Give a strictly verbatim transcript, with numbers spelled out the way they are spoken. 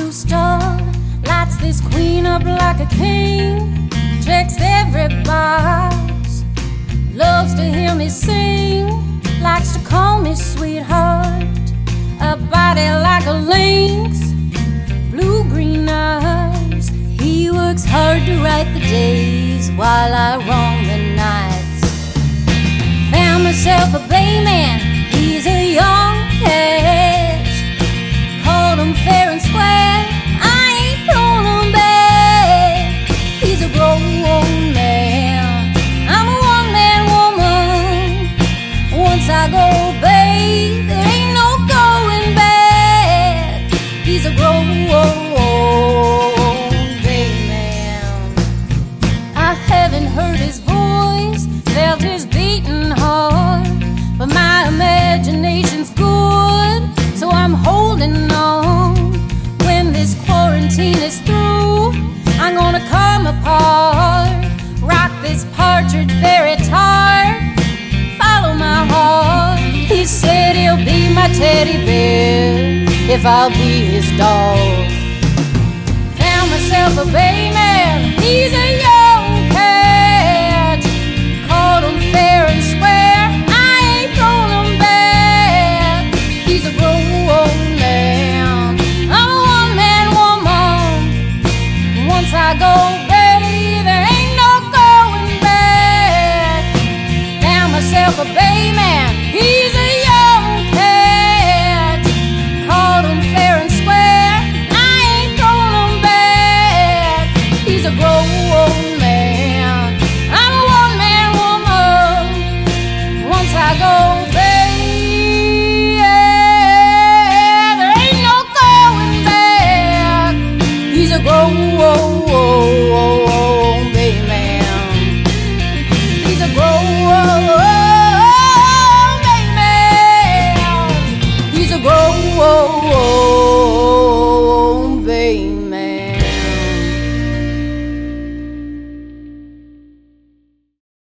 blue star lights this queen up like a king, checks every box, loves to hear me sing, likes to call me sweetheart, a body like a lynx, blue-green eyes. He works hard to write the days while I roam the nights. Found myself a playman, he's a young catch, called him fair and square, I ain't thrown him back. He's a grown man, I'm a one-man woman. Once I go, babe, there ain't no going back. He's a grown gay man. I haven't heard his voice, felt his beating heart, but my imagination's good, so I'm holding on. When this quarantine is through, I'm gonna come apart, rock this partridge berry tart, follow my heart. He said he'll be my teddy bear if I'll be his dog. Found myself a bay man, he's a young cat, called him fair and square, I ain't thrown him back. He's a grown man, I'm a one-man woman. Once I go, baby, there ain't no going back. Found myself a bay man, he's a young cat, called him fair and square, I ain't thrown him back. He's a grown man, I'm a one-man woman. Once I go, baby, there ain't no going back. He's a grown gay man. He's a grown gay man. He's a grown